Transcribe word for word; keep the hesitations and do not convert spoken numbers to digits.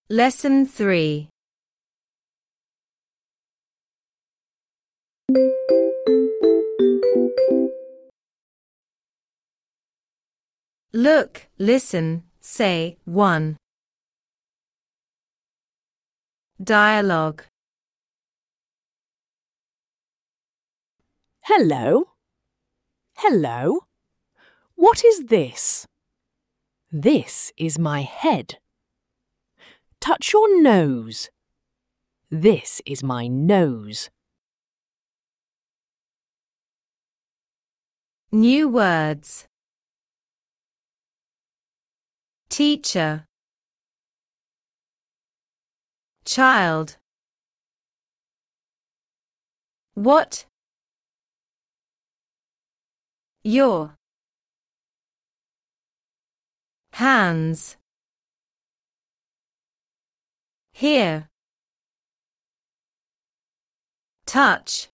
Lesson three. Look, listen, say, one. Dialogue. Hello? Hello? What is this? This is my head. Touch your nose. This is my nose. New words. Teacher. Child. What? Your. Hands. Here. Touch.